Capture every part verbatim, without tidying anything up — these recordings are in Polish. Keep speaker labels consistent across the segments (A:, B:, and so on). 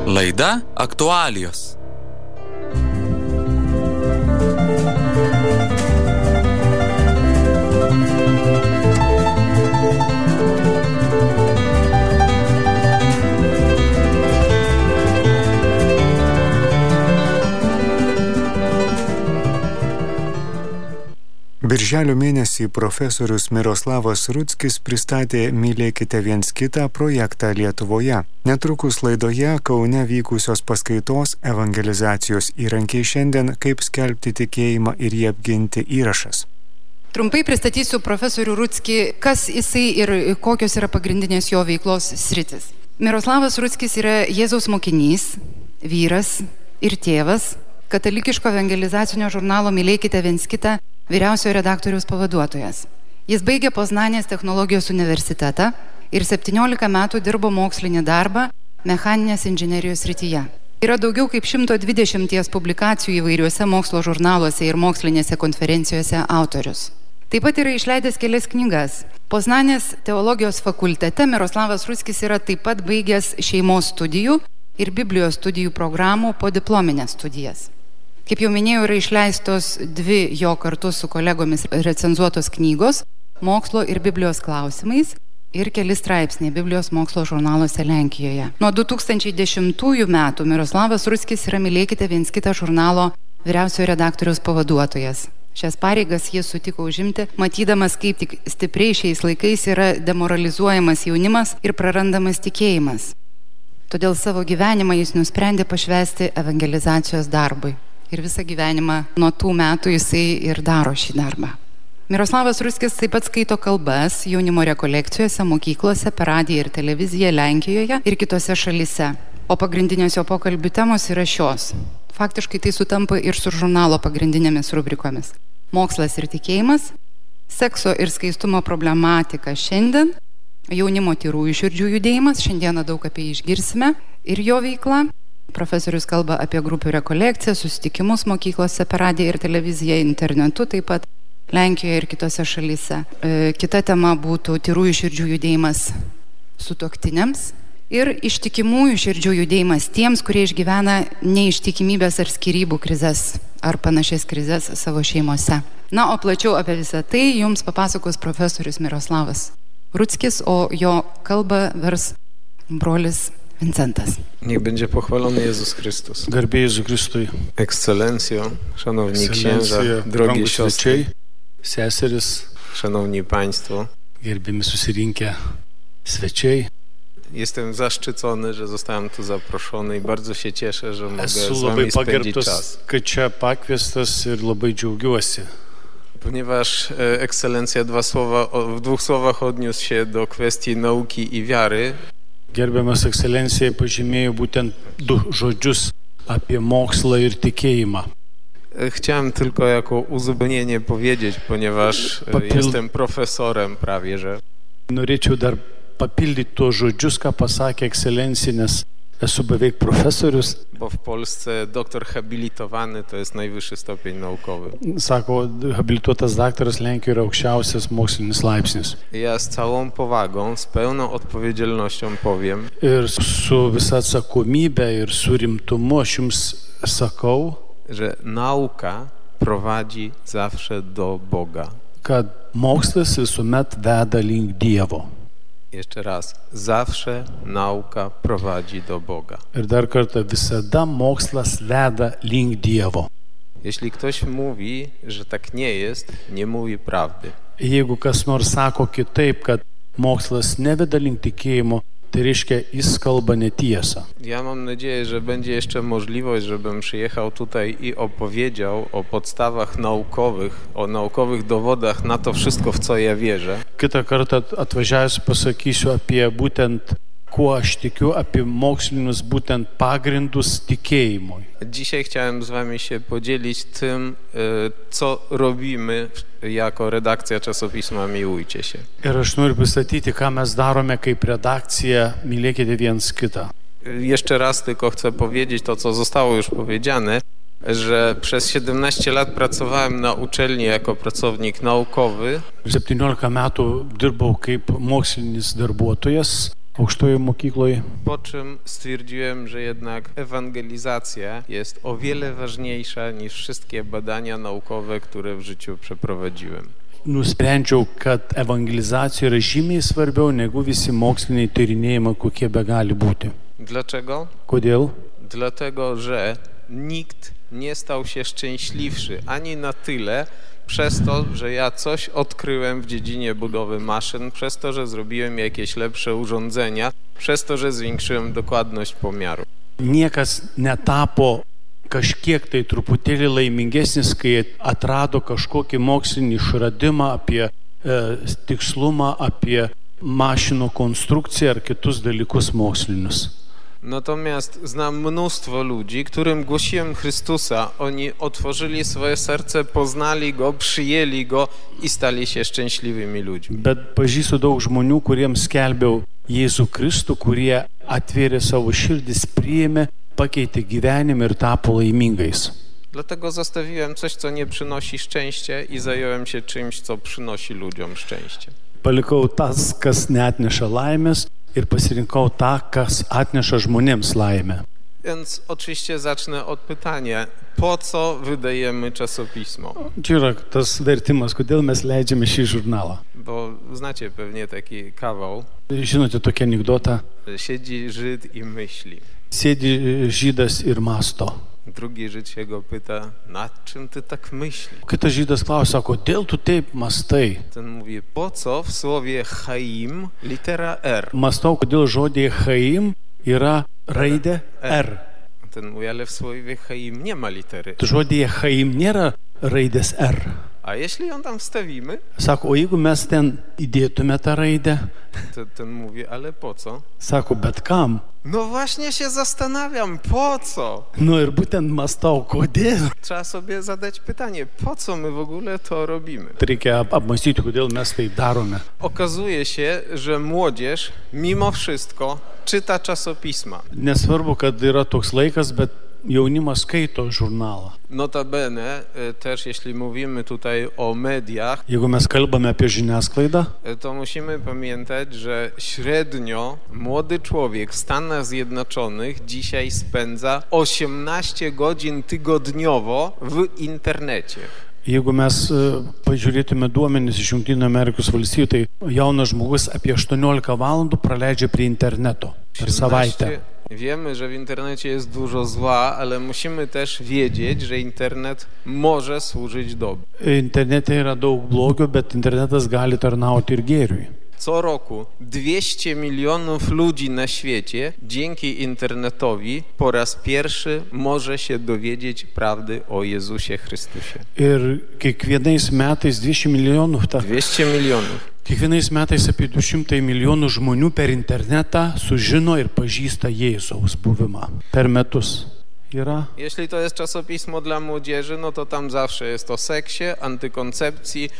A: Laida aktualijos.
B: Birželio mėnesį profesorius Miroslavas Rudzkis pristatė Mylėkite viens kitą projektą Lietuvoje. Netrukus laidoje Kaune vykusios paskaitos evangelizacijos įrankiai šiandien, kaip skelbti tikėjimą ir jį apginti įrašas.
C: Trumpai pristatysiu profesorių Rudzkį, kas jisai ir kokios yra pagrindinės jo veiklos sritis. Miroslavas Rudzkis yra Jėzaus mokinys, vyras ir tėvas, katalikiško evangelizacinio žurnalo Mylėkite viens kitą vyriausiojo redaktoriaus pavaduotojas. Jis baigė Poznanės technologijos universitetą ir septyniolika metų dirbo mokslinį darbą mechaninės inžinerijos srityje. Yra daugiau kaip šimto dvidešimties publikacijų įvairiuose mokslo žurnaluose ir mokslinėse konferencijose autorius. Taip pat yra išleidęs kelias knygas. Poznanės teologijos fakultete Miroslavas Rudzkis yra taip pat baigęs šeimos studijų ir Biblijos studijų programų podiplominės studijas. Kaip jau minėjau, yra išleistos dvi jo kartu su kolegomis recenzuotos knygos mokslo ir Biblijos klausimais ir keli straipsniai Biblijos mokslo žurnaluose Lenkijoje. Nuo du tūkstančiai dešimtųjų metų Miroslavas Rudzkis yra Mylėkite viens kitą žurnalo vyriausiojo redaktoriaus pavaduotojas. Šias pareigas jis sutiko užimti, matydamas, kaip tik stipriai šiais laikais yra demoralizuojamas jaunimas ir prarandamas tikėjimas. Todėl savo gyvenimą jis nusprendė pašvęsti evangelizacijos darbui. Ir visą gyvenimą nuo tų metų jisai ir daro šį darbą. Miroslavas Rudzkis taip pat skaito kalbas jaunimo rekolekcijose, mokyklose, per radiją ir televiziją Lenkijoje ir kitose šalyse. O pagrindinės jo pokalbių temos yra šios. Faktiškai tai sutampa ir su žurnalo pagrindinėmis rubrikomis. Mokslas ir tikėjimas, sekso ir skaistumo problematika šiandien, jaunimo tyrųjų širdžių judėjimas, šiandieną daug apie jį išgirsime, ir jo veikla. Profesorius kalba apie grupių rekolekciją, susitikimus mokyklose, per radiją ir televiziją, internetu taip pat, Lenkijoje ir kitose šalyse. E, kita tema būtų tyrųjų širdžių judėjimas sutuoktiniams ir ištikimųjų širdžių judėjimas tiems, kurie išgyvena neištikimybės ar skyrybų krizes ar panašias krizes savo šeimose. Na, o plačiau apie visą tai jums papasakos profesorius Miroslavas Rudzkis, o jo kalbą vers brolis Vincentas.
D: Niech będzie pochwalony Jezus Chrystus.
E: Garbė Jėzui Kristui.
D: Ekscelencjo, szanowni księża, drogie siostry,
E: seseris,
D: szanowni państwo.
E: Gerbiami susirinkę svečiai.
D: Jestem zaszczycony, że zostałem tu zaproszony i bardzo się cieszę, że mogę
E: Esu
D: z
E: labai
D: wami spędzić
E: pagerbtas,
D: czas.
E: kad čia pakviestas ir labai džiaugiuosi.
D: Ponieważ e, ekscelencja dwa słowa, o, w dwóch słowach odniósł się do kwestii nauki i wiary.
E: Gerbiamas ekscelencija pažymėjo būtent du žodžius apie mokslą ir tikėjimą.
D: Chciałem tylko jako uzupełnienie powiedzieć, ponieważ
E: Papil...
D: jestem profesorem prawie, że.
E: Norėčiau dar papildyti tuos žodžius, ką pasakė ekscelencija, nes esu beveik profesorius.
D: Bo w Polsce doktor habilitowany to jest najwyższy stopień naukowy.
E: Sako, habilituotas daktaras Lenkijoje yra aukščiausias mokslinis laipsnis.
D: Ja z całą powagą, z pełną odpowiedzialnością powiem.
E: Ir su visa atsakomybė ir su rimtumu aš jums sakau,
D: że nauka prowadzi zawsze do Boga.
E: Kad mokslas visuomet veda link Dievo.
D: Jeszcze raz, zawsze nauka prowadzi do Boga.
E: Ir dar kartą, visada mokslas veda link Dievo.
D: Jeśli ktoś mówi, że tak nie jest, nie mówi prawdy.
E: Jeigu kas nors sako kitaip, kad mokslas neveda link tikėjimo, tai reiškia, jis kalba netiesą.
D: Ja mam nadzieję, że będzie jeszcze możliwość, żebym przyjechał tutaj i opowiedział o podstawach naukowych, o naukowych dowodach na to wszystko, w co ja wierzę.
E: Kitą kartą atvažiavęs pasakysiu apie būtent, kuo aš tikiu, apie mokslinius būtent pagrindus tikėjimui.
D: Dzisiaj chciałem z wami się podzielić tym, co robimy jako redakcja czasopisma Miłujcie się.
E: Ir aš noriu pristatyti, ką mes darome kaip redakcija Mylėkite viens kitą.
D: Jeszcze raz tylko chcę powiedzieć to, co zostało już powiedziane, że przez siedemnaście lat pracowałem na uczelni jako pracownik naukowy.
E: septyniolika metų dirbau kaip mokslinis darbuotojas aukštoje mokykloje.
D: Po czym stwierdziłem, że jednak ewangelizacja jest o wiele ważniejsza niż wszystkie badania naukowe, które w życiu przeprowadziłem.
E: Nusprendžiau, kad evangelizacija yra žymiai svarbiau negu visi moksliniai tyrinėjimai, kokie be gali būti.
D: Dlaczego?
E: Kodėl?
D: Dlatego, że nikt nie stał się szczęśliwszy ani na tyle przez to, że ja coś odkryłem w dziedzinie budowy maszyn, przez to, że zrobiłem jakieś lepsze urządzenia, przez to, że zwiększyłem dokładność pomiaru.
E: Niekas netapo kažkiek tai truputėlį laimingesnis, kai atrado kažkokį mokslinį išradimą apie e, tikslumą, apie mašinų konstrukciją ar kitus dalykus mokslinius.
D: Natomiast znam mnóstwo ludzi, którym głosiłem Chrystusa. Oni otworzyli swoje serce, poznali Go, przyjęli Go i stali się szczęśliwymi ludźmi.
E: Bet pažįstu daug žmonių, kuriems skelbiau Jėzų Kristų, kurie atvėrė savo širdis, priėmė, pakeitė gyvenimą ir tapo laimingais.
D: Dlatego zostawiłem coś, co nie przynosi szczęścia i zająłem się czymś, co przynosi ludziom szczęście.
E: Palikau tas, kas neatneša laimės ir pasirinkau tą, kas atneša žmonėms laimę.
D: Więc oczywiście zacznę od pytania, po co wydajemy czasopismo?
E: Čia yra tas vertimas, kodėl mes leidžiame šį žurnalą.
D: Bo znacie pewnie taki kawał.
E: Žinote tokią anegdotą?
D: Siedzi Żyd i myśli.
E: Sėdi žydas ir masto.
D: Drugi Żyd się go pyta, nad czym ty tak myślisz?
E: Kitas žydas klausia, kodėl tu taip mastai?
D: Ten mówi, po co w słowie chaim litera R?
E: Mastau, kodėl žodėje chaim yra raidė R.
D: Ten mówi, ale w słowie chaim nie ma litery.
E: Žodėje chaim nėra raidės R.
D: A jeśli ją tam wstawimy?
E: Sako, o jeigu mes ten įdėtume tą raidę?
D: To ten mówi, ale po co?
E: Sako, bet kam?
D: No właśnie się zastanawiam, po co?
E: Nu ir būtent mastau, kodėl?
D: Trzeba sobie zadać pytanie, po co my w ogóle to robimy?
E: Reikia apmąstyti, kodėl mes tai darome.
D: Okazuje się, że młodzież mimo wszystko czyta czasopisma.
E: Nesvarbu, kad yra toks laikas, bet jaunimas skaito žurnalą.
D: Notabene, też jeśli mówimy tutaj o mediach,
E: Jeigu mes kalbame apie žiniasklaidą,
D: to musimy pamiętać, że średnio młody człowiek w Stanach Zjednoczonych dzisiaj spędza osiemnaście godzin tygodniowo w internecie.
E: Jeigu mes pažiūrėtume duomenis iš Jungtinių Amerikos valstijų, tai jaunas žmogus apie aštuoniolika valandų praleidžia prie interneto per savaitę.
D: Wiemy, że w internecie jest dużo zła, ale musimy też wiedzieć, że internet może służyć dobru.
E: Internete yra daug blogio, bet internetas gali tarnauti ir gėriui.
D: Co roku dwieście milionów ludzi na świecie dzięki internetowi po raz pierwszy może się dowiedzieć prawdy o Jezusie Chrystusie.
E: Ir kiekvienais metais dvidešimt milijonų. Ta,
D: dwieście milionów.
E: Kiekvienais metais apie du šimtai milijonų žmonių per internetą sužino ir pažįsta Jėzaus buvimą. Per metus. Yra.
D: Jeśli to jest czasopismo dla młodzieży, no to tam zawsze jest o seksie, antykoncepcji,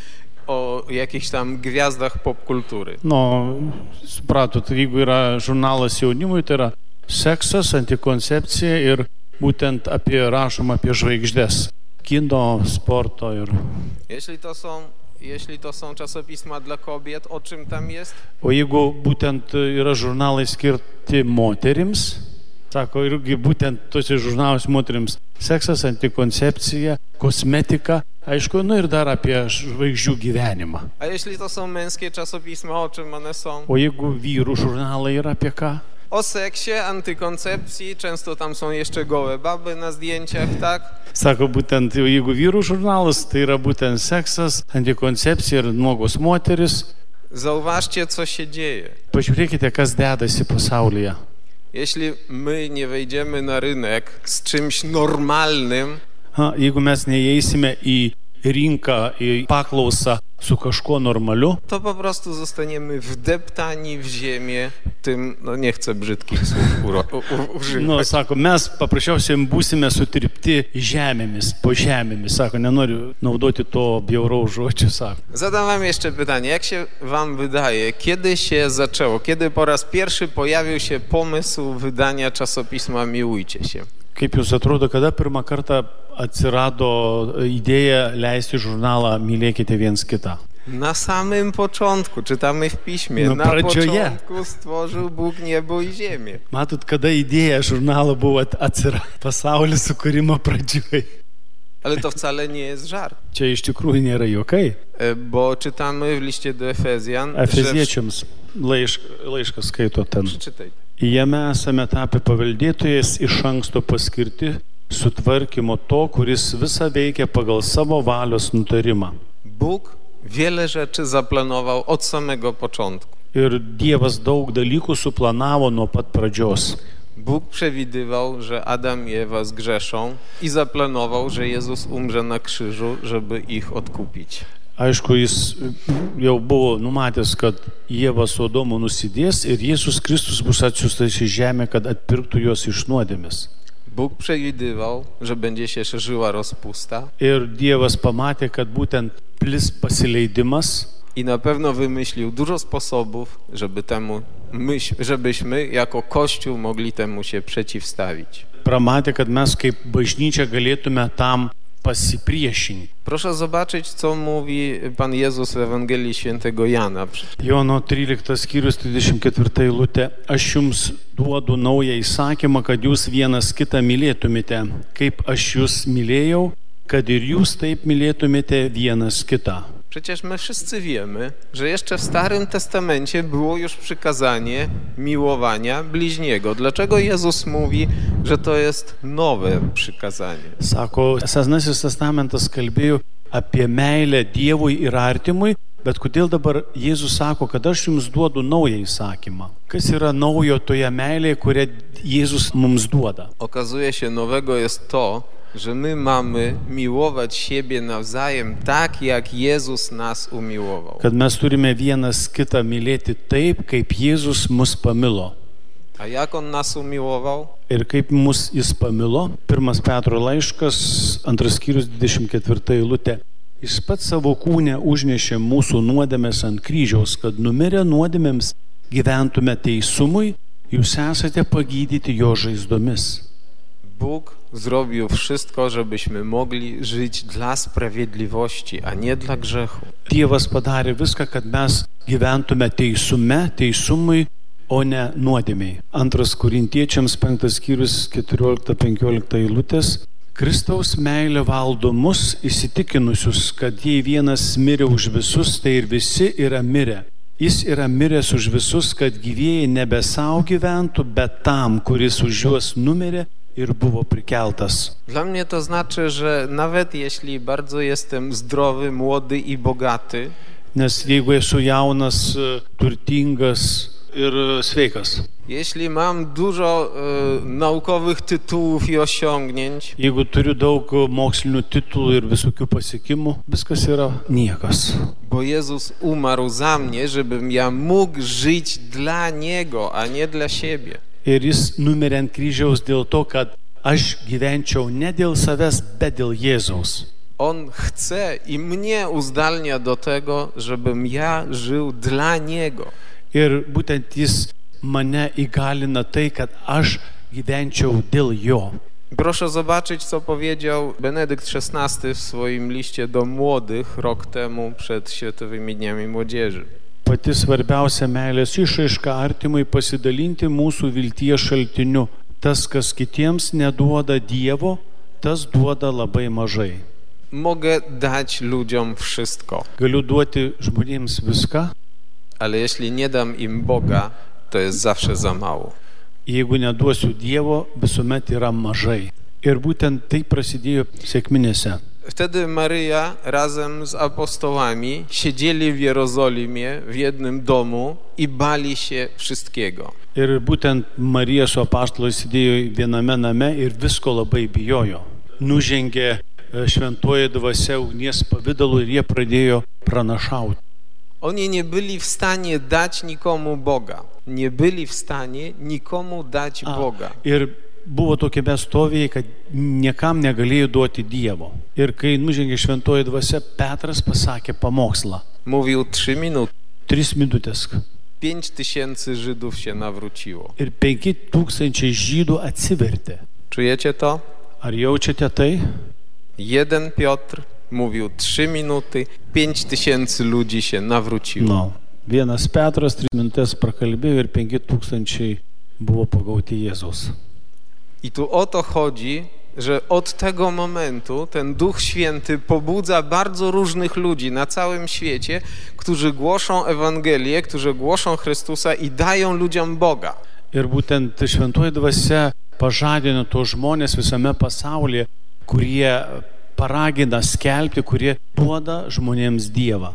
D: o jakichś tam gwiazdach popkultury.
E: No, supratot, jeigu yra žurnalas jaunimui, tai yra seksas, antikoncepcija ir būtent apie rašoma apie žvaigždes. Kino, sporto ir...
D: Jeśli to są, jeśli to są czasopisma dla kobiet, o czym tam jest?
E: O jeigu būtent yra žurnalai skirti moterims, sako, irgi būtent tose žurnaluose moterims seksas, antikoncepcija, kosmetika, aišku, no ir dar apie žvaigždžių gyvenimą.
D: A jeśli to są męskie czasopisma, o czym one są?
E: O jeigu vyrų žurnalai yra apie ką?
D: O seksie, antykoncepcji, często tam są jeszcze gołe baby na zdjęciach, tak?
E: Sako, būtent jeigu vyrų žurnalas, tai yra būtent seksas, antikoncepcija ir nuogos moteris.
D: Zauważcie, co się dzieje.
E: Pažiūrėkite, kas dedasi pasaulyje.
D: Jeśli my nie wejdziemy na rynek z czymś normalnym,
E: Ha, jeigu mes neįeisime į rinką, į paklausą su kažkuo normaliu,
D: to po prostu zostaniemy wdeptani w ziemię tym, no nie chcę brzydkich słów uro, u, u, używać.
E: nu, sako, mes paprasčiausiai būsime sutirpti žemėmis, po žemėmis, sako, nenoriu naudoti to bjauraus žodžio, sako.
D: Zadam wam jeszcze pytanie, jak się wam wydaje, kiedy się zaczęło, kiedy po raz pierwszy pojawił się pomysł wydania czasopisma Miłujcie się?
E: Kaip jūs atrodo, kada pirmą kartą atsirado idėja leisti žurnalą Mylėkite viens kitą?
D: Na samym początku, czytamy w Piśmie,
E: No,
D: na
E: pradžioje.
D: początku stworzył Bóg niebo i ziemię.
E: Matot, kada idėja žurnalo buvo atsira pasaulio sukūrimo pradžioj.
D: Ale to wcale nie jest żart,
E: Čia iš tikrųjų nėra juokai.
D: e, bo czytamy w liście do Efezjan, że...
E: Efeziečiams laišk, laiškas skaito ten.
D: Przeczytaj.
E: Jame esame tapę paveldėtojais iš anksto paskirti sutvarkymo to, kuris visą veikia pagal savo valios nutarimą.
D: Bóg wiele rzeczy zaplanował od samego początku.
E: Ir Dievas daug dalykų suplanavo nuo pat pradžios.
D: Bóg przewidywał, że Adam i Ewa zgrzeszą i zaplanował, że Jezus umrze na krzyżu, żeby ich odkupić.
E: Aišku, jis jau buvo numatęs, kad Ieva su Adomu nusidės ir Jėzus Kristus bus atsiųstas į žemę, kad atpirktų juos iš nuodėmės.
D: Bóg przewidywał, że będzie się szerzyła rozpusta
E: Ir Dievas pamatė, kad būtent plis pasileidimas
D: i na pewno wymyślił dużo sposobów, żeby temu myśl, żebyśmy jako Kościół mogli temu się przeciwstawić.
E: pramatė, kad mes kaip bažnyčia galėtume tam pasipriešinti.
D: Proszę zobaczyć, co mówi Pan Jezus w Ewangelii Świętego Jana.
E: Jono tryliktas skyrius trisdešimt ketvirta eilutė. Aš jums duodu naują įsakymą, kad jūs vienas kitą mylėtumėte, kaip aš jūs mylėjau, kad ir jūs taip mylėtumėte vienas kitą.
D: Przecież my wszyscy wiemy, że jeszcze w Starym Testamencie było już przykazanie miłowania bliźniego. Dlaczego Jezus mówi, że to jest nowe przykazanie?
E: Sako, Senasis testamentas kalbėjo apie meilę Dievui ir artimui, bet kodėl dabar Jėzus sako, kad aš jums duodu naują įsakymą? Kas yra naujo toje meilėje, kurią Jėzus mums duoda?
D: Okazuje się, nowego jest to, że my mamy miłować siebie nawzajem tak, jak Jezus nas umiłował.
E: Kad mes turime vienas kitą mylėti taip, kaip Jėzus mus pamilo.
D: A jak On nas umiłował?
E: Ir kaip mus jis pamilo, pirmas Petro laiškas, antras skyrius dvidešimt ketvirta eilutė. Jis pats savo kūne užnešė mūsų nuodėmes ant kryžiaus, kad numirę nuodėmėms gyventume teisumui, jūs esate pagydyti jo žaizdomis.
D: Bóg zrobił wszystko, żebyśmy mogli żyć dla sprawiedliwości, a nie dla grzechu.
E: Dievas padarė viską, kad mes gyventume teisume, teisumui, o ne nuodėmiai. Antras Korintiečiams penktas skyrius keturiolikta penkiolikta eilutės. Kristaus meilė valdo mus įsitikinusius, kad jei vienas mirė už visus, tai ir visi yra mirę. Jis yra miręs už visus, kad gyvieji nebe savo gyventų, bet tam, kuris už juos numirė ir buvo prikeltas.
D: Dla mnie to znaczy, że nawet jeśli bardzo jestem zdrowy, młody i bogaty,
E: Nes jeigu esu jaunas, turtingas ir sveikas,
D: jeśli mam dużo e, naukowych tytułów i osiągnięć,
E: jeigu turiu daug mokslinių titulų ir visokių pasiekimų, viskas yra niekas.
D: bo Jezus umarł za mnie, żebym ja mógł żyć dla Niego, a nie dla siebie.
E: Ir jis numirė ant kryžiaus dėl to, kad aš gyvenčiau ne dėl savęs, bet dėl Jėzaus.
D: On chce i mnie uzdalnia do tego, żebym ja żył dla Niego.
E: Ir būtent jis mane įgalina tai, kad aš gyvenčiau dėl jo.
D: Proszę zobaczyć, co powiedział Benedykt szesnasty w swoim liście do młodych rok temu przed Światowymi Dniami Młodzieży.
E: Pati svarbiausia meilės išraiška artimui pasidalinti mūsų vilties šaltiniu. Tas, kas kitiems neduoda Dievo, tas duoda labai mažai.
D: Mogę dać ludziom wszystko,
E: Galiu duoti žmonėms viską,
D: ale jeśli nie dam im Boga, to jest zawsze za mało.
E: jeigu neduosiu Dievo, visuomet yra mažai. Ir būtent tai prasidėjo sekminėse.
D: Wtedy Maryja razem z apostołami siedzieli w Jerozolimie w jednym domu i bali się wszystkiego.
E: Ir būtent Marija su apaštalais sėdėjo viename name ir visko labai bijojo. Nužengė šventoji dvasia ugnies pavidalu ir jie pradėjo pranašauti.
D: Oni nie byli w stanie dać nikomu Boga. Nie byli w stanie nikomu dać
E: A,
D: Boga.
E: Ir buvo tokiame stovėje, kad niekam negalėjo duoti Dievo. Ir kai nužengė šventoji dvasia, Petras pasakė pamokslą.
D: Mówił trzy minuty.
E: Tris minutės.
D: Pięć tysięcy Żydów się nawróciło.
E: Ir penki tūkstančiai žydų atsivertė.
D: Czujecie to?
E: Ar jaučiate tai?
D: Jeden Piotr, mówił trzy minuty, pięć tysięcy ludzi się nawróciło.
E: No. Vienas Petras tris minutės prakalbėjo ir penki tūkstančiai buvo pagauti Jėzaus.
D: I tu o to chodzi, że od tego momentu ten Duch Święty pobudza bardzo różnych ludzi na całym świecie, którzy głoszą Ewangelię, którzy głoszą Chrystusa i dają ludziom Boga.
E: Ir būtent šventoji dvasia pažadino tos žmonės visame pasaulyje, kurie paragina skelbti, kurie duoda žmonėms Dievą.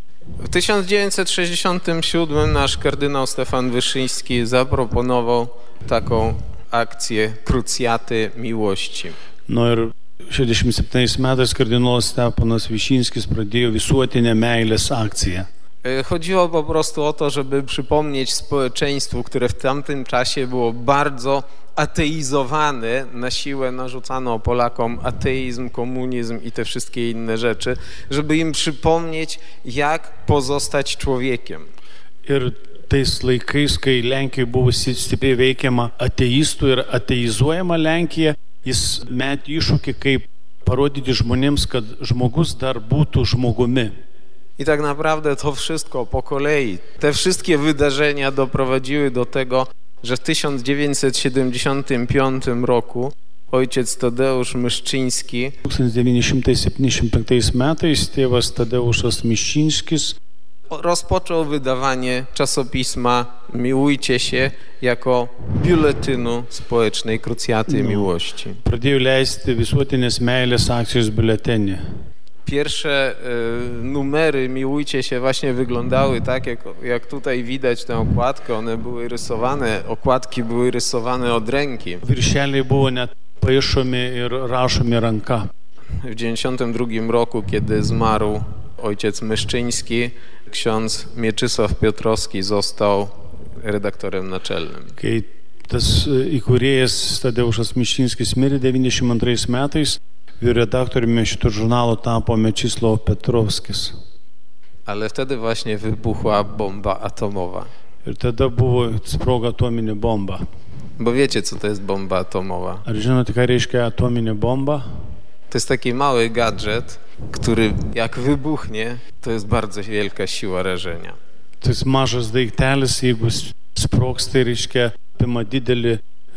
D: W tysiąc dziewięćset sześćdziesiątym siódmym nasz kardynał Stefan Wyszyński zaproponował taką akcję krucjaty miłości.
E: No ir šešiasdešimt septintais metais kardinolas Stefanas Višinskis pradėjo visuotinę meilės akciją.
D: Chodziło po prostu o to, żeby przypomnieć społeczeństwu, które w tamtym czasie było bardzo ateizowane, na siłę narzucano Polakom ateizm, komunizm i te wszystkie inne rzeczy, żeby im przypomnieć, jak pozostać człowiekiem.
E: Ir tais laikais, kai Lenkijoje buvo stipriai veikiama ateistų ir ateizuojama Lenkija, jis metė iššūkį, kaip parodyti žmonėms, kad žmogus dar būtų žmogumi.
D: I tak naprawdę to wszystko po kolei, te wszystkie wydarzenia doprowadziły do tego, że w tysiąc dziewięćset siedemdziesiątym piątym roku ojciec Tadeusz Myszczyński
E: tūkstantis devyni šimtai septyniasdešimt penktais metais tėvas Tadeušas Miščinskis
D: rozpoczął wydawanie czasopisma Miłujcie się jako biuletynu społecznej krucjaty
E: no.
D: miłości.
E: Pradėjo leisti visuotinės meilės akcijos biuletenį.
D: Pierwsze y, numery Miłujcie się właśnie wyglądały tak, jak, jak tutaj widać tę okładkę. One były rysowane, okładki były rysowane od ręki.
E: Viršeliai buvo net paišomi ir rašomi ranka.
D: W dziewięćdziesiątym drugim roku, kiedy zmarł ojciec Myszczyński, ksiądz Mieczysław Piotrowski został redaktorem naczelnym.
E: Kai tas įkūrėjas Tadeušas Miščinskis mirė devyniasdešimt antrais metais, redaktoriumi šito žurnalo tapo Mieczysław Piotrowskis.
D: Ale wtedy właśnie wybuchła bomba atomowa.
E: Ir tada buvo sprogo atominė bomba.
D: Bo wiecie, co to jest bomba atomowa?
E: Ar žinote, ką reiškia atominė bomba?
D: To jest taki mały gadżet, który jak wybuchnie, to jest bardzo wielka siła rażenia.
E: To jest mažas daiktelis, jeigu sprogs, tai reiškia apima didelį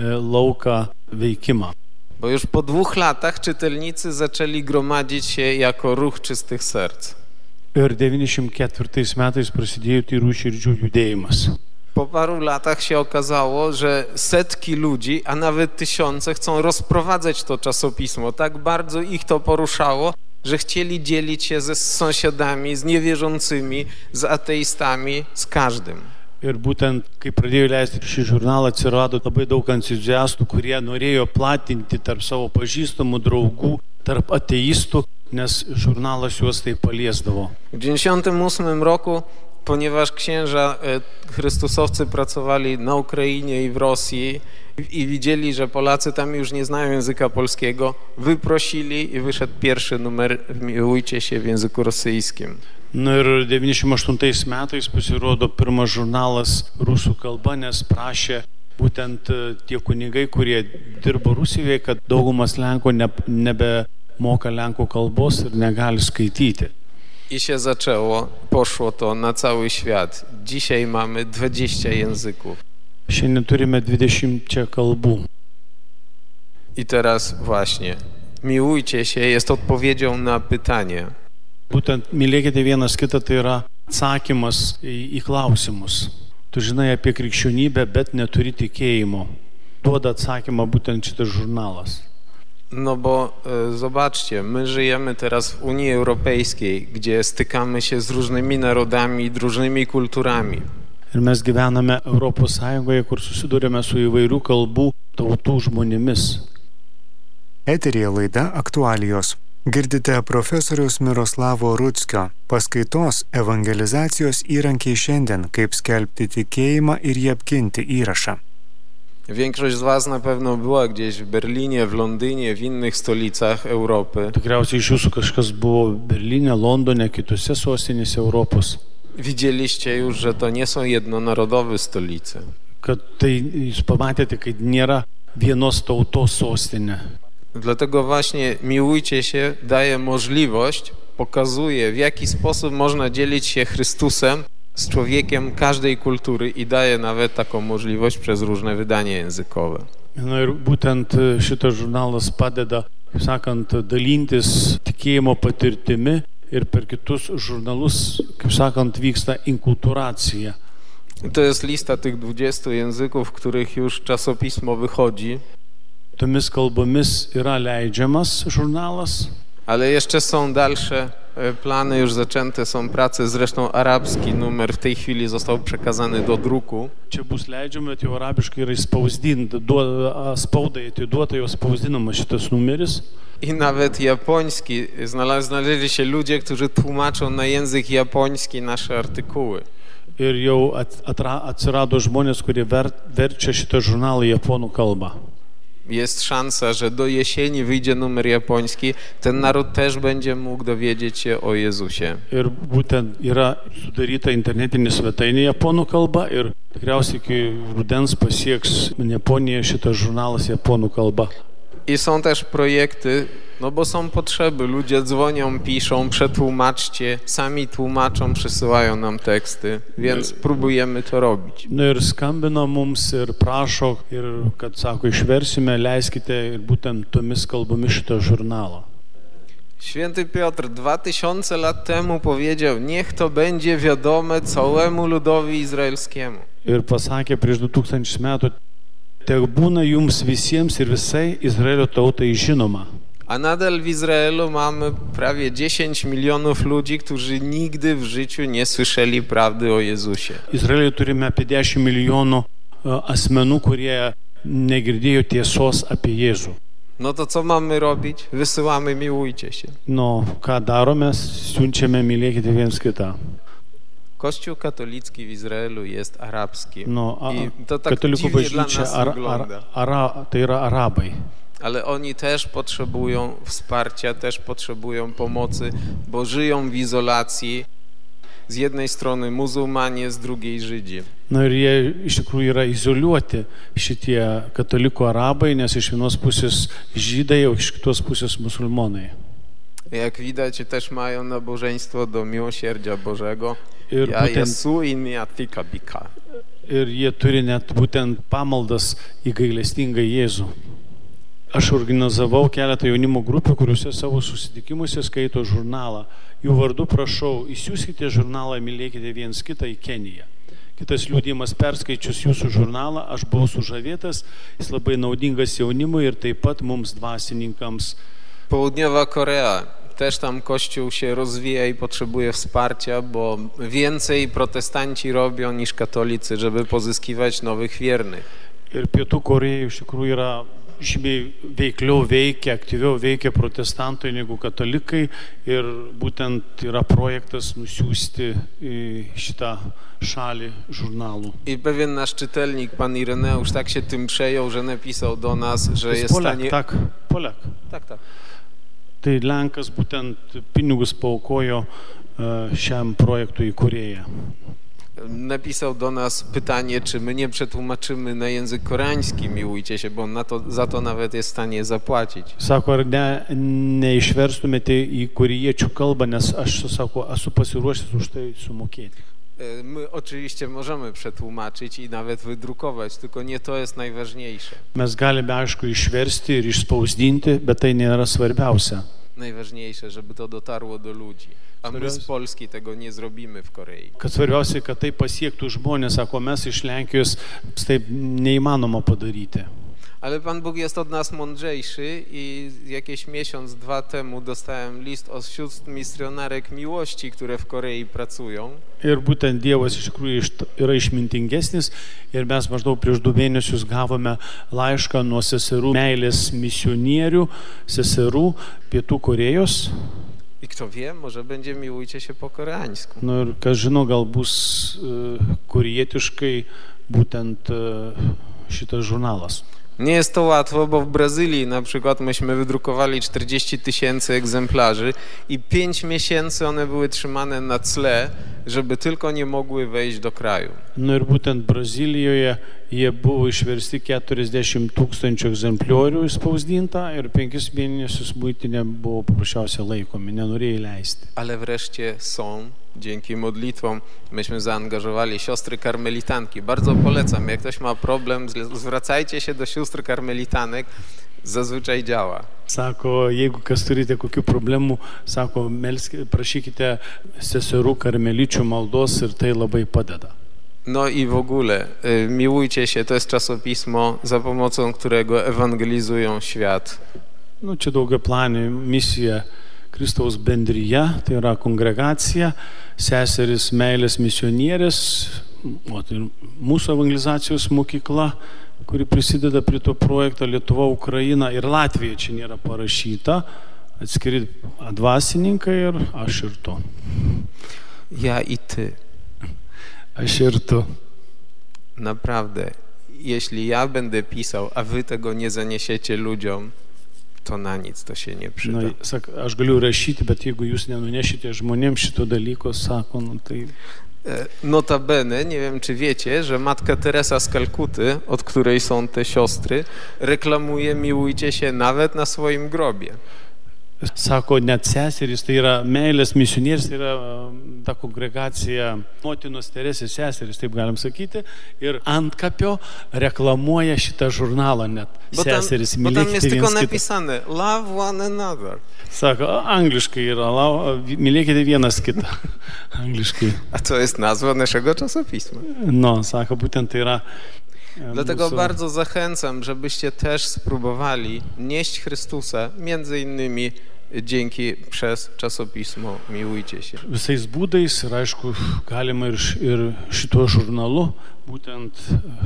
E: lauką veikimą.
D: Bo już po dwóch latach czytelnicy zaczęli gromadzić się jako ruch czystych serc.
E: Ir devyniasdešimt ketvirtais metais prasidėjo tyrų širdžių judėjimas.
D: Po paru latach się okazało, że setki ludzi, a nawet tysiące chcą rozprowadzać to czasopismo. Tak bardzo ich to poruszało, że chcieli dzielić się ze sąsiadami, z niewierzącymi, z ateistami, z każdym.
E: Ir būtent, kai pradėjo leisti šį žurnalą, atsirado labai daug entuziastų, kurie norėjo platinti tarp savo pažįstamų draugų, tarp ateistų, nes žurnalas juos tai paliesdavo.
D: W dziewięćdziesiątym ósmym roku, ponieważ księża chrystusowcy pracowali na Ukrainie i w Rosji i widzieli, że Polacy tam już nie znają języka polskiego, wyprosili i wyszedł pierwszy numer Miłujcie się w języku rosyjskim.
E: Na ir devyniasdešimt aštuntais metais pasirodo pirmas žurnalas rusų kalba, nes prašė būtent tie kunigai, kurie dirbo Rusijoje, kad daugumas Lenkų ne, nebemoka Lenkų kalbos ir negali skaityti.
D: I się zaczęło, poszło to na cały świat. Dzisiaj mamy dwadzieścia języków.
E: Šiandien turime dvidešimt kalbų.
D: I teraz właśnie, miłujcie się jest odpowiedzią na pytanie.
E: Būtent mylėkite vienas kitą, tai yra atsakymas į, į klausimus. Tu žinai apie krikščionybę, bet neturi tikėjimo. Duoda atsakymą būtent šitas žurnalas.
D: No bo e, zobaczcie, my żyjemy teraz w Unii Europejskiej, gdzie stykamy się z różnymi narodami, różnymi kulturami.
E: Ir mes gyvename Europos Sąjungoje, kur susidurėme su įvairių kalbų, tautų žmonėmis.
B: Eteryje laida Aktualijos. Girdite profesoriaus Miroslavo Ruckio paskaitos evangelizacijos įrankiai šiandien, kaip skelbti tikėjimą ir jį apginti įrašą.
D: Większość z was na pewno była gdzieś w Berlinie, w Londynie, w innych stolicach Europy.
E: Tikriausiai iš jūsų kažkas buvo Berlyne, Londone, kitose sostinėse Europos.
D: Widzieliście już, że to nie są jednonarodowe stolice.
E: Kad tai jūs pamatėte, kad nėra vienos tautos sostinė.
D: Dlatego właśnie miłujcie się daje możliwość, pokazuje, w jaki sposób można dzielić się Chrystusem z człowiekiem każdej kultury i daje nawet taką możliwość przez różne wydania językowe.
E: Na ir būtent šitas žurnalas padeda, kaip sakant, dalintis tikėjimo patirtimi ir per kitus žurnalus, kaip sakant, vyksta inkulturacija.
D: To jest lista tych dwudziestu języków, w których już czasopismo wychodzi.
E: Tomis kalbomis yra leidžiamas žurnalas.
D: Ale jeszcze są dalsze plany, już zaczęte są prace, zresztą arabski numer w tej chwili został przekazany do druku.
E: Čia bus leidžiama, bet jau arabiškai yra spausdinta, spaudai atiduota, jau spausdinamas šitas numeris.
D: I nawet japoński, znaleźli się ludzie, którzy tłumaczą na język japoński nasze artykuły.
E: Ir jau atsirado žmonės, kurie ver, verčia šitą žurnalą į japonų kalbą.
D: Jest szansa, że do jesieni wyjdzie numer japoński, ten naród też będzie mógł dowiedzieć się o Jezusie.
E: Ir būtent yra sudaryta internetinė svetainė japonų kalba ir tikriausiai iki rudens pasieks Japoniją šitas žurnalas japonų kalba.
D: I są też projekty, no bo są potrzeby, ludzie dzwonią, piszą, przetłumaczcie, sami tłumaczą, przysyłają nam teksty, więc próbujemy to robić.
E: Na ir skambina mums ir prašo, ir kad sako, išversime, leiskite ir būtent tomis kalbomis šitą žurnalą.
D: Święty Piotr dwa tysiące lat temu powiedział, niech to będzie wiadome całemu ludowi izraelskiemu.
E: Ir pasakė prieš du tūkstančius metų, te būna jums visiems ir visai Izraelio tautai žinoma.
D: A nadal w Izraelu mamy prawie dziesięć milionów ludzi, którzy nigdy w życiu nie słyszeli prawdy o Jezusie.
E: Izraelyje turime apie dešimt milijonų asmenų, kurie negirdėjo tiesos apie Jėzų.
D: No to co mamy robić? Wysyłamy, miłujcie się.
E: No, ką darome, siunčiame, mylėkite viens kitą.
D: Kościół katolicki w Izraelu jest arabski.
E: No, a,
D: I to tak
E: katalikų
D: dziwnie dla
E: bažnyčia
D: nas
E: ar,
D: wygląda.
E: ar, ara, tai yra arabai.
D: Ale oni też potrzebują wsparcia, też potrzebują pomocy, bo żyją w izolacji. Z jednej strony muzułmanie, z drugiej Żydzi.
E: Na ir jie iš tikrųjų yra izoliuoti šitie katalikų arabai, nes iš vienos pusės žydai, o iš kitos pusės musulmonai.
D: Jak widać, też mają nabożeństwo do miłosierdzia Bożego.
E: Ir
D: ja
E: būtent,
D: Jesu iniatika bika.
E: ir jie turi net būtent pamaldas į gailestingą Jėzų. Aš organizavau keletą jaunimo grupių, kuriuose savo susitikimuose skaito žurnalą. Jų vardu prašau, įsiųskite žurnalą, mylėkite viens kitą į Keniją. Kitas liudijimas, perskaičius jūsų žurnalą, aš buvau sužavėtas, jis labai naudingas jaunimui ir taip pat mums dvasininkams.
D: Południowa Korea. Też tam Kościół się rozwija i potrzebuje wsparcia, bo więcej protestanci robią niż katolicy, żeby pozyskiwać nowych wiernych.
E: Ir Pietų Korėja iš tikrųjų yra žymiai veikliau veikia, aktyviau veikia protestantai negu katalikai ir būtent yra projektas nusiųsti į šitą szali żurnalų.
D: I pewien nasz czytelnik, pan Ireneusz, tak się tym przejął, że napisał do nas, że jest w
E: Polak,
D: stanie...
E: tak, Polak.
D: Tak, tak.
E: Tai Lenkas būtent pinigus paaukojo šiam projektui į Korėją.
D: Napisał do nas pytanie, czy my nie przetłumaczymy na język koreański, miłujcie się, bo on na to, za to nawet jest w stanie zapłacić.
E: Sako, ar ne, neišverstumėte į korėjiečių kalbą, nes aš, sako, esu pasiruošęs už tai sumokėti.
D: My oczywiście możemy przetłumaczyć i nawet wydrukować, tylko nie to jest najważniejsze.
E: Mes galime, aišku, išversti ir išspausdinti, bet tai nėra svarbiausia.
D: Najważniejsze, żeby to dotarło do ludzi. A my z Polski tego nie zrobimy w Korei.
E: Kad svarbiausia, kad tai pasiektų žmonės, sako, mes iš Lenkijos taip neįmanoma padaryti.
D: Ale Pan Bóg jest od nas mądrzejszy i jakieś miesiąc, dwa temu dostałem list od sióstr misjonarek miłości, które w Korei pracują.
E: Ir būtent Dievas iš tikrųjų yra išmintingesnis ir mes maždaug prieš du mėnesius gavome laišką nuo seserų meilės misionierių, seserų Pietų Korėjos.
D: I kto wie, może będzie miłujcie się po koreańsku.
E: Nu ir kas žino, gal bus uh, korejietiškai būtent uh, šitas žurnalas.
D: Nie jest to łatwo, bo w Brazylii na przykład myśmy wydrukowali czterdzieści tysięcy egzemplarzy i pięć miesięcy one były trzymane na cle, żeby tylko nie mogły wejść do kraju.
E: Nu ir būtent Brazilijoje jie buvo išversti keturiasdešimt tūkstančių egzempliorių išspausdinta ir penkis mėnesius muitinė buvo paprasčiausiai laikomi, nenorėjo įleisti.
D: Ale wreszcie są, dzięki modlitwom, myśmy zaangażowali siostry karmelitanki. Bardzo polecam, jak ktoś ma problem, zwracajcie się do sióstr karmelitanek, zazwyczaj działa.
E: Sako, jeigu kas turite kokių problemų, sako, melskite, prašykite seserų karmeličių maldos ir tai labai padeda.
D: No i w ogóle, y, miłujcie się, to jest czasopismo, za pomocą którego ewangelizują świat.
E: Nu, čia daugiaplanė misija Kristaus bendryje, tai yra kongregacija, seseris meilės misionierės, o tai mūsų evangelizacijos mokykla, kuri prisideda prie to projekto, Lietuva, Ukraina ir Latvija čia nėra parašyta, atskiri dvasininkai ir aš ir tu.
D: Ja i ty.
E: Aš ir tu.
D: Naprawdę, jeśli ja będę pisał, a wy tego nie zaniesiecie ludziom, to na nic to się nie przyda.
E: Na, sak, aš galiu rašyti, bet jeigu jūs nenunešite žmonėms šito dalyko, sako, nu tai...
D: Notabene, nie wiem czy wiecie, że Matka Teresa z Kalkuty, od której są te siostry, reklamuje miłujcie się nawet na swoim grobie.
E: Sako, net seserys, tai yra meilės misionierius, tai yra ta kongregacija motinos Teresės seserys, taip galim sakyti, ir Antkapio reklamuoja šitą žurnalą net.
D: Bo tam,
E: seserys,
D: bo tam jest tylko
E: kitą.
D: napisane love one another.
E: Sako, angliškai yra, mylėkite vienas kitą. Angliškai.
D: A to jest nazwa naszego czasopisma.
E: No, sako, būtent tai yra.
D: Dlatego bardzo zachęcam, żebyście też spróbowali nieść Chrystusa, między innymi dzięki przez czasopismo Miłujcie się.
E: Visais būdais ir aišku, galima ir, ir šituo žurnalu būtent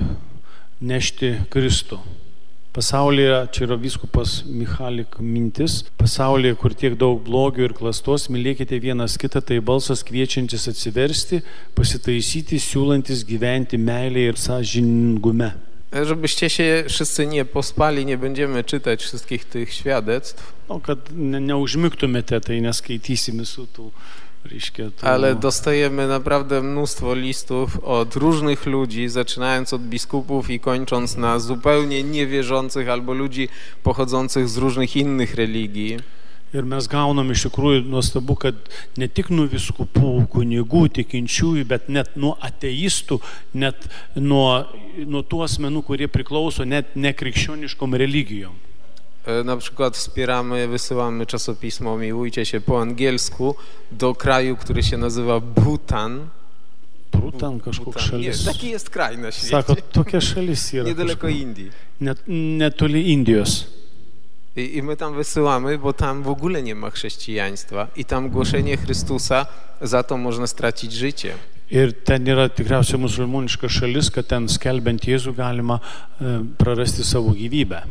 E: nešti Kristų. Pasaulyje, čia yra vyskupas Michalik mintis, pasaulyje, kur tiek daug blogio ir klastos, mylėkite vienas kitą, tai balsas kviečiantis atsiversti, pasitaisyti, siūlantis gyventi meilėje ir sąžiningume.
D: Żebyście się wszyscy nie pospali, nie będziemy czytać wszystkich tych świadectw.
E: No, kad ne, neužmigtumėte, tai neskaitysim visų tų.
D: Ale dostajemy naprawdę mnóstwo listów od różnych ludzi, zaczynając od biskupów i kończąc na zupełnie niewierzących albo ludzi pochodzących z różnych innych religii.
E: Ir mes gaunam iš tikrųjų nuostabu, kad ne tik nuo vyskupų, kunigų, tikinčiųjų, bet net nuo ateistų, net nuo, nuo tų asmenų, kurie priklauso net nekrikščioniškom religijom.
D: Na przykład wspieramy, wysyłamy czasopismo Miłujcie się po angielsku do kraju, który się nazywa Bhutan.
E: Bhutan, kažkoks šalis.
D: Nie, taki jest kraj na świecie.
E: Sako, tokia šalis yra.
D: Niedaleko Indii.
E: Net, netoli Indijos.
D: I, I my tam wysyłamy, bo tam w ogóle nie ma chrześcijaństwa i tam głoszenie Chrystusa, za to można stracić życie.
E: Ir ten yra tikriausiai musulmoniška šalis, kad ten skelbiant Jėzų galima e, prarasti savo gyvybę.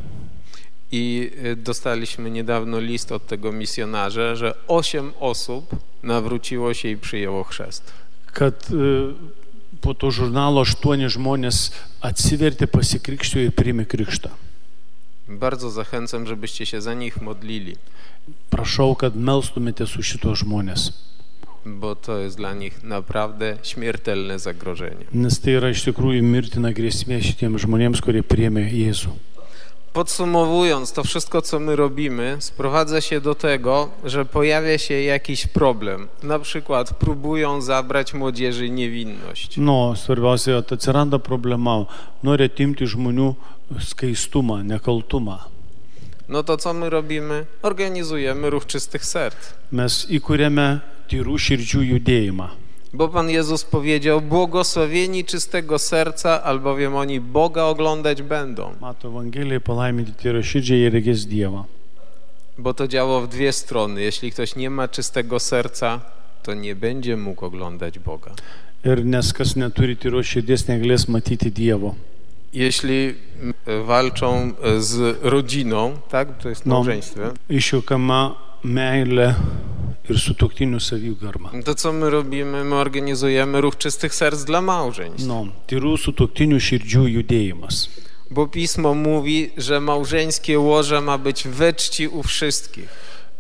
D: I dostaliśmy niedawno list od tego misjonarza, że osiem osób nawróciło się i przyjęło chrzest.
E: Kad e, po to žurnalo aštuoni žmonės atsivertė, pasikrikštijo ir priėmė krikštą.
D: Bardzo zachęcam, żebyście się za nich modlili.
E: Prašau, kad melstumėtės už šitos žmonės.
D: Bo to jest dla nich naprawdę śmiertelne zagrożenie.
E: Nes tai yra iš tikrųjų mirtina grėsmė šitiems žmonėms, kurie priėmė Jėzų.
D: Podsumowując, to wszystko, co my robimy, sprowadza się do tego, że pojawia się jakiś problem. Na przykład próbują zabrać młodzieży niewinność.
E: No, svarbiausia, atsiranda problema. Nori atimti žmonių skaistumą, nekaltumą.
D: No to co my robimy? Organizujemy ruch czystych serc.
E: Mes įkūrėme tyrų širdžių judėjimą.
D: Bo Pan Jezus powiedział, błogosławieni czystego serca, albowiem oni Boga oglądać będą.
E: Mato Evangelijoje palaiminti tyraširdžiai, jie regės Dievą.
D: Bo to działo w dwie strony. Jeśli ktoś nie ma czystego serca, to nie będzie mógł oglądać Boga.
E: Ir nes kas neturi tyros širdies, negalės matyti Dievo.
D: Jeśli walczą z rodziną, tak, to jest małżeństwo.
E: No, iššaukama meilė ir sutuoktinių savigarbą.
D: To co my robimy? My organizujemy ruch czystych serc dla małżeństw.
E: No, tyrų sutuoktinių širdžių judėjimas.
D: Bo Pismo mówi, że małżeńskie łoże ma być we czci u wszystkich.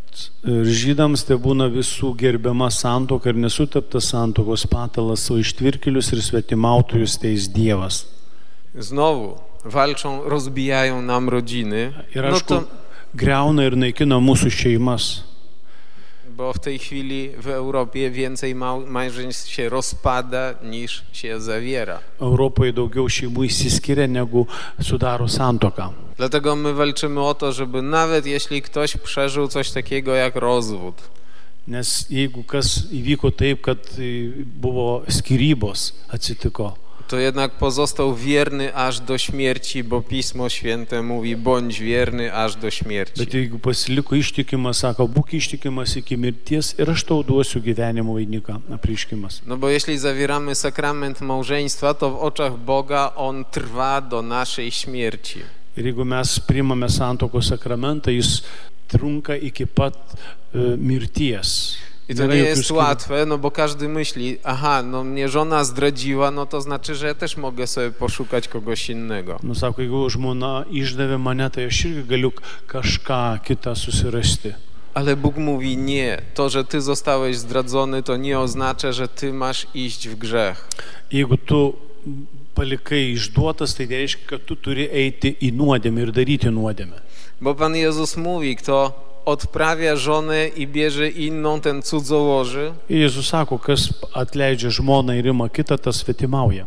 E: Žydams tai būna visų gerbiama santuoka ir nesutepta santuokos patalas, o ištvirkėlius ir svetimautojus teis Dievas.
D: Znowu walczą, rozbijają nam rodziny.
E: Ir
D: No
E: aišku,
D: to,
E: greuna ir naikina mūsų šeimas.
D: bo w tej chwili w Europie więcej mał- małżeństw się rozpada niż się zawiera.
E: Europoje daugiau šeimų išsiskiria negu sudaro santuoką.
D: Dlatego my walczymy o to, żeby nawet jeśli ktoś przeżył coś takiego jak rozwód,
E: Nes jeigu kas įvyko taip, kad e, buvo skyrybos atsitiko,
D: to jednak pozostał wierny aż do śmierci, bo Pismo Święte mówi, bądź wierny aż do śmierci.
E: bet jeigu pasiliko ištikimas, sako, būk ištikimas iki mirties ir aš tau duosiu gyvenimo vainiką, apreiškimas.
D: No bo jeśli zawieramy sakrament małżeństwa, to w oczach Boga on trwa do naszej śmierci.
E: Ir jeigu mes priimame santuokos sakramentą, jis trunka iki pat e, mirties.
D: I to
E: Nėra
D: nie
E: jokių
D: jest
E: skyrybų.
D: łatwe, no bo każdy myśli, aha, no mnie żona zdradziła, no to znaczy, że ja też mogę sobie poszukać kogoś innego.
E: Nu, sako, jeigu žmona išdavė mane, tai aš irgi galiu kažką kitą susirasti.
D: Ale Bóg mówi, nie, to, że ty zostałeś zdradzony, to nie oznacza, że ty masz iść w grzech.
E: Jeigu tu palikai išduotas, tai reiškia, kad tu turi eiti į nuodėmę ir daryti nuodėmę.
D: Bo Pan Jezus mówi, kto odprawia żonę i bierze inną, ten cudzołoży.
E: Ir Jėzus sako, kas atleidžia žmoną ir ima kitą, tas svetimauja.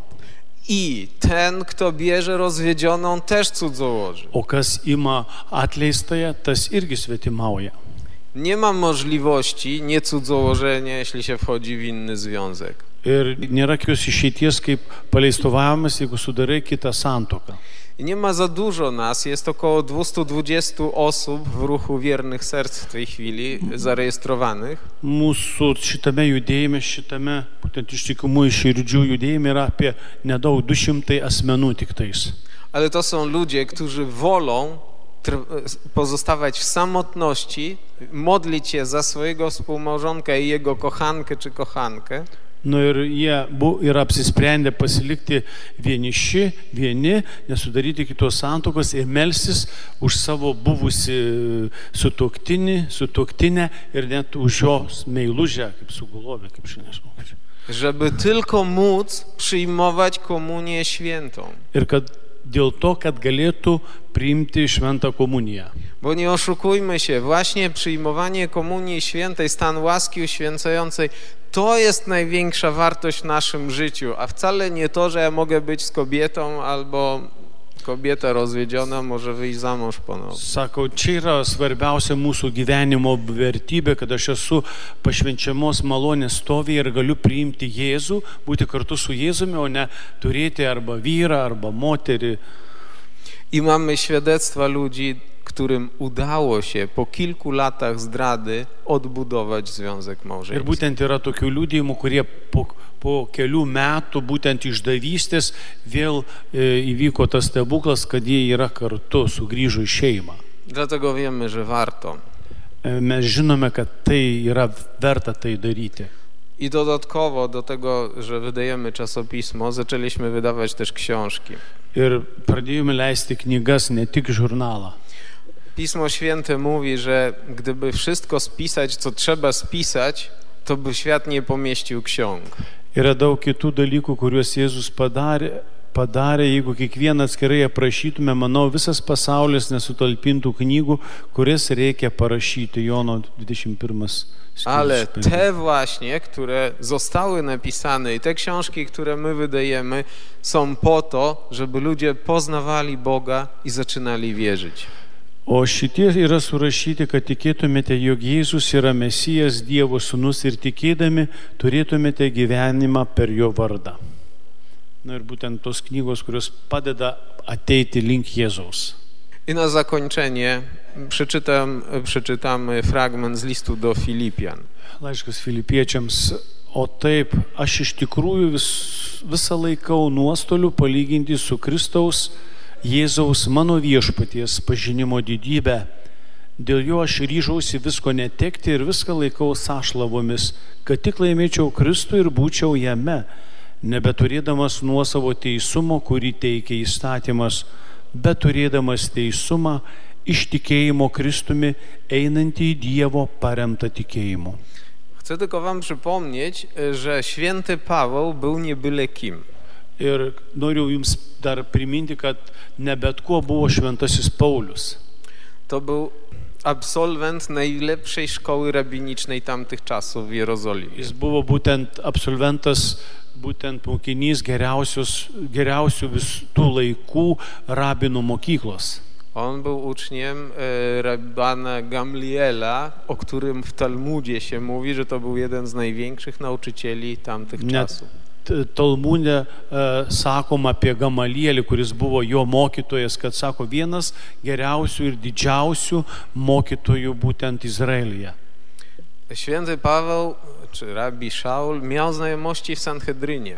D: I ten, kto bierze rozwiedzioną, też cudzołoży.
E: O kas ima atleistąją, tas irgi svetimauja.
D: Nie ma możliwości niecudzołożenia, jeśli się wchodzi w inny związek.
E: Ir nėra kios išeities kaip paleistovavimas, jeigu sudarai kitą santuoką.
D: I nie ma za dużo nas, jest około dwieście dwadzieścia osób w ruchu Wiernych Serc w tej chwili zarejestrowanych.
E: Mūsų šitame judėjime, šitame būtent ištikimųjų širdžių judėjime yra apie nedaug du šimtai asmenų tik tais.
D: Ale to są ludzie, którzy wolą tr- pozostawać w samotności, modlić się za swojego współmałżonka i jego kochankę czy kochankę.
E: Nu ir jie bu, yra apsisprendę pasilikti vieniši, vieni, nesudaryti kitos santuokos ir melstis už savo buvusi sutuoktinį, sutuoktinę ir net už jos meilužę, kaip sugulovę, kaip šiandien.
D: Żeby tylko móc przyjmować komunię świętą.
E: Ir kad dėl to, kad galėtų priimti šventą komuniją.
D: Bo nie oszukujmy się, właśnie przyjmowanie komunii świętej, stan łaski uświęcającej, to jest największa wartość w naszym życiu, a wcale nie to, że ja mogę być z kobietą albo kobieta rozwiedziona może wyjść za mąż ponownie.
E: Sako, čia yra svarbiausia mūsų gyvenimo vertybė, kad aš esu pašvenčiamos malonės stovyje ir galiu priimti Jėzų, būti kartu su Jėzumi, o ne turėti arba vyrą, arba moterį.
D: I mamy świadectwa ludzi, którym udało się po kilku latach zdrady odbudować związek
E: Ir
D: małżeński.
E: būtent yra tokių liudijimų, kurie po, po kelių metų būtent išdavystės vėl e, įvyko tas stebuklas, kad jie yra kartu, sugrįžo į šeimą.
D: Dlatego wiemy, że warto.
E: E, Mes žinome, kad tai yra verta tai daryti.
D: I dodatkowo do tego, że wydajemy czasopismo, zaczęliśmy wydawać też książki.
E: Ir pradėjome leisti knygas, ne tik žurnalą.
D: Pismo Święte mówi, że gdyby wszystko spisać, co trzeba spisać, to by świat nie pomieścił ksiąg.
E: Yra daug kitų dalykų, kuriuos Jėzus padarė, padarė, jeigu kiekvieną atskirai aprašytume, manau, visas pasaulis nesutalpintų knygų, kurias reikia parašyti. Jono dvidešimt pirmas
D: Ale
E: skyrius.
D: te właśnie, które zostały napisane i te książki, które my wydajemy, są po to, żeby ludzie poznawali Boga i zaczynali wierzyć.
E: O šitie yra surašyti, kad tikėtumėte, jog Jėzus yra Mesijas, Dievo sūnus ir tikėdami turėtumėte gyvenimą per jo vardą. Na ir būtent tos knygos, kurios padeda ateiti link Jėzaus.
D: I na zakończenie przeczytam, przeczytamy fragment z listu do Filipian.
E: Laiškas Filipiečiams. O taip, aš iš tikrųjų vis, visą laikau nuostolių palyginti su Kristaus Jėzaus mano viešpaties pažinimo didybę. Dėl jo aš ryžausi visko netekti ir viską laikau sąšlavomis, kad tik laimėčiau Kristų ir būčiau jame, nebeturėdamas nuosavo teisumo, kurį teikia įstatymas, bet turėdamas teisumą iš tikėjimo Kristumi einantį į Dievo paremtą tikėjimu.
D: Chcę tylko wam przypomnieć, że święty Paweł był nie byle kim.
E: Ir noriu jums dar priminti, kad ne bet kuo buvo šventasis Paulius.
D: To był absolwent najlepszej szkoły rabinicznej tamtych czasów w Jerozolimie.
E: Jis buvo būtent absolventas, būtent mokinys geriausios, geriausių visų laikų rabinų mokyklos.
D: On był uczniem e, rabana Gamliela, o którym w Talmudzie się mówi, że to był jeden z największych nauczycieli tamtych
E: Net
D: czasów.
E: Talmude e, sakoma apie Gamalielį, kuris buvo jo mokytojas, kad sako vienas geriausių ir didžiausių mokytojų būtent Izraelyje.
D: Święty Paweł, czy rabbi Szaul, miał znajomości w Sanhedrynie.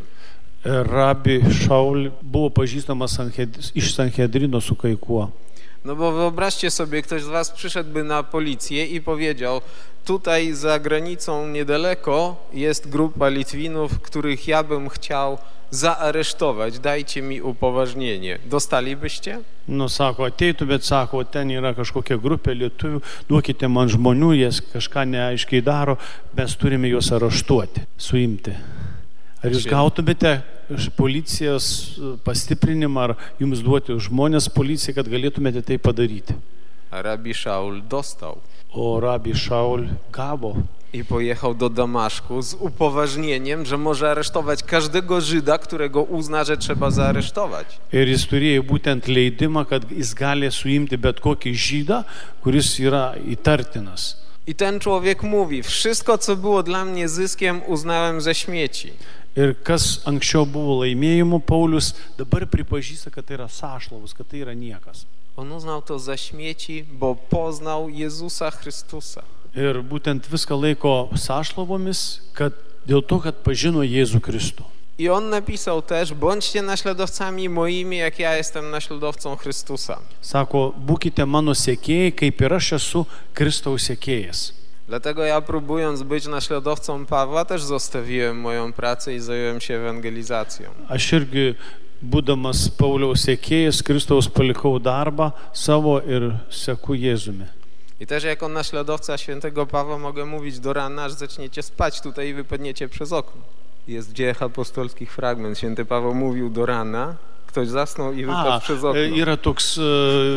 E: Rabbi Šaul buvo pažįstamas iš Sanhedrino su kai kuo.
D: No bo wyobraźcie sobie, ktoś z was przyszedłby na policję i powiedział, tutaj za granicą niedaleko jest grupa Litwinów, których ja bym chciał zaaresztować, dajcie mi upoważnienie. Dostalibyście?
E: Nu, sako, ateitumėt, sako, ten yra kažkokia grupė lietuvių, duokite man žmonių, jie kažką neaiškiai daro, mes turime juos areštuoti, suimti. Ar jūs gautumėte policijos pastiprinimą, ar jums duoti žmonės policijai, kad galėtumėte tai padaryti?
D: A rabbi Szaul dostał.
E: O rabbi Šaul gavo.
D: I pojechał do Damaszku z upoważnieniem, że może aresztować każdego Żyda, którego uzna, że trzeba zaaresztować.
E: Ir jis turėjo būtent leidimą, kad jis gali suimti bet kokį žydą, kuris yra įtartinas.
D: I ten człowiek mówi, wszystko co było dla mnie zyskiem uznałem za śmieci.
E: Ir kas anksčiau buvo laimėjimu, Paulius dabar pripažįsta, kad tai yra sąšlavus, kad tai yra niekas.
D: On uznał to za śmieci, bo poznał Jezusa Chrystusa.
E: Ir būtent viską laiko sąšlavomis, kad dėl to, kad pažino Jėzų Kristų.
D: I on napisał też, bądźcie naśladowcami moimi, jak ja jestem naśladowcą Chrystusa.
E: Sako, būkite mano sekėjai, kaip ir aš esu Kristaus sekėjas.
D: Dlatego ja, próbując być naśladowcą Pawła, też zostawiłem moją pracę i zająłem się ewangelizacją.
E: Aš irgi, būdamas Pauliaus sekėjas, Kristaus palikau darbą savo ir seku Jėzumi.
D: I też jako naśladowca świętego Pawła mogę mówić do rana, aż zaczniecie spać tutaj i wypadniecie przez okno. Jest w Dziejach Apostolskich fragment. Święty Paweł mówił do rana, ktoś zasnął i wypadł
E: A,
D: przez okno.
E: Yra toks uh,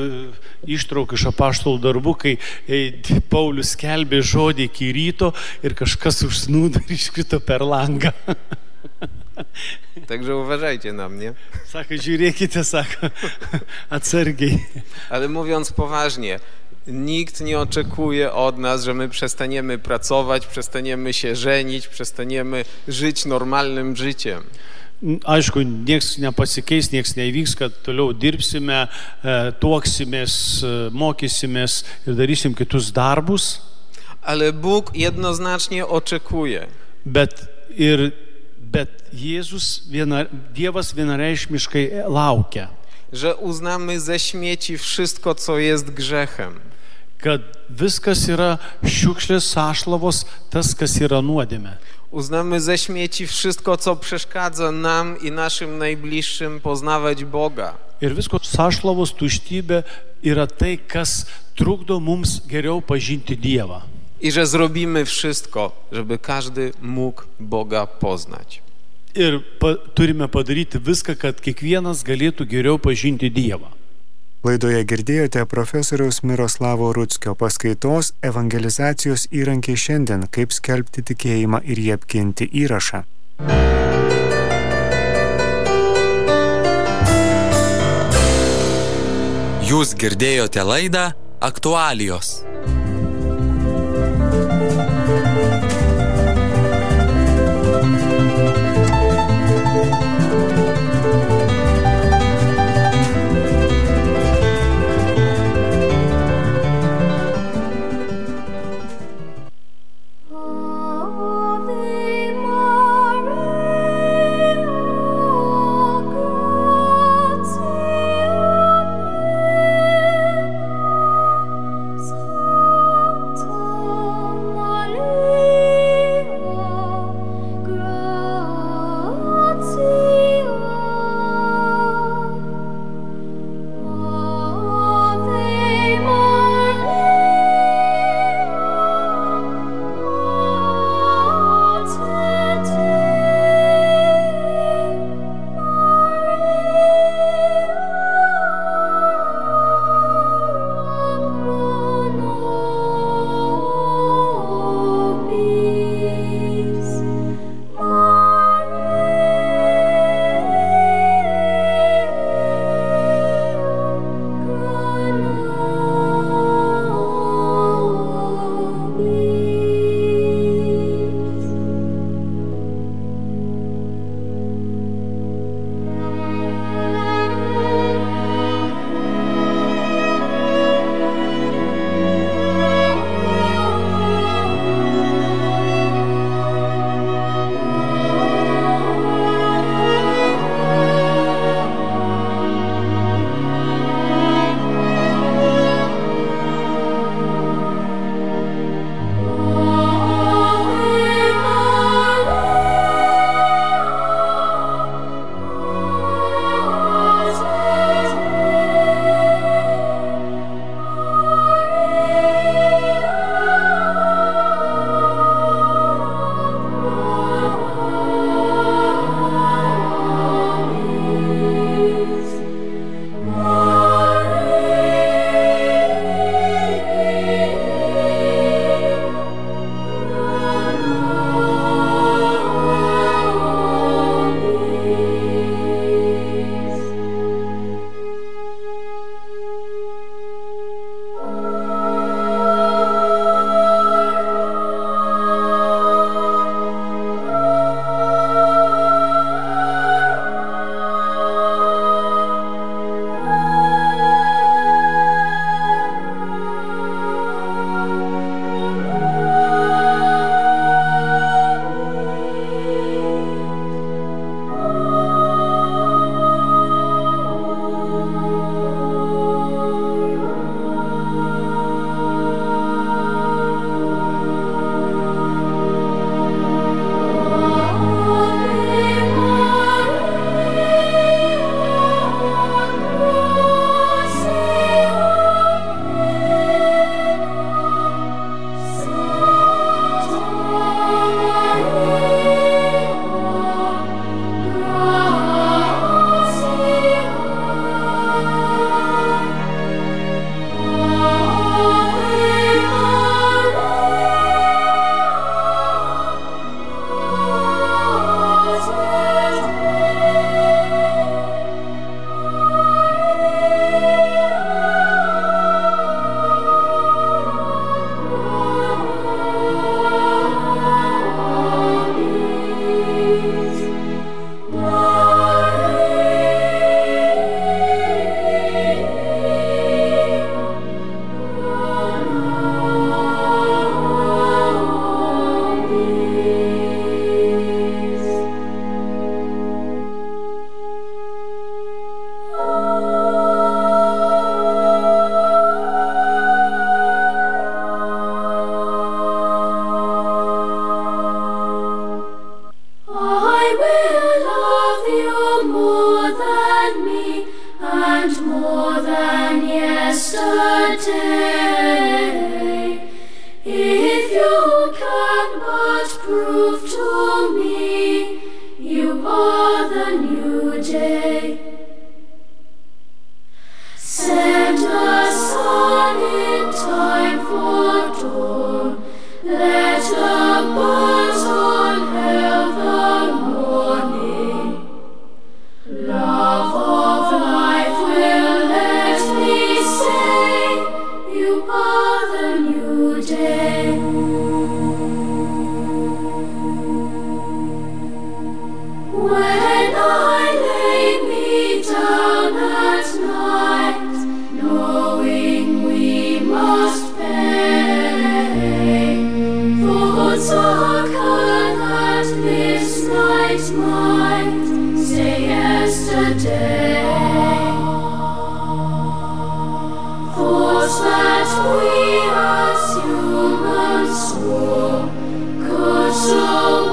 E: ištrauk iš apaštalų darbų, kai e, Paulius skelbė žodį iki ryto ir kažkas užsnūdo ir iškrito per langą.
D: Także uważajcie na mnie.
E: Sako, žiūrėkite, sako, atsargiai.
D: Ale mówiąc poważnie, nikt nie oczekuje od nas, że my przestaniemy pracować, przestaniemy się żenić, przestaniemy żyć normalnym życiem.
E: Aišku, nieks nepasikeis, nieks nevyks, kad toliau dirbsime, tuoksimės, mokysimės ir darysim kitus darbus.
D: Ale Bóg jednoznacznie oczekuje.
E: Bet ir bet Jėzus, viena, Dievas vienareikšmiškai laukia,
D: że uznamy ze śmieci wszystko, co jest grzechem.
E: kad viskas yra šiukšlės sąšlavos, tas, kas yra nuodėmė.
D: Uznamy ze śmieci wszystko, co przeszkadza nam i naszym najbliższym poznawać Boga.
E: Ir visko sąšlavos tuštybė yra tai, kas trukdo mums geriau pažinti Dievą.
D: I że zrobimy wszystko, żeby każdy mógł Boga poznać.
E: Ir pa, turime padaryti viską, kad kiekvienas galėtų geriau pažinti Dievą.
B: Laidoje girdėjote profesoriaus Miroslavo Rutskio paskaitos Evangelizacijos įrankiai šiandien, kaip skelbti tikėjimą ir jį apginti įrašą.
A: Jūs girdėjote laidą Aktualijos.
F: So and more than yesterday. If you can but prove to me you are the new day. Send the sun in time for dawn. Let the birds all hail the morning. Love of life will let me say you are the new day. When I lay me down at night, knowing we must pay, thoughts occur that this night might say yesterday. Thoughts that we as humans swore could so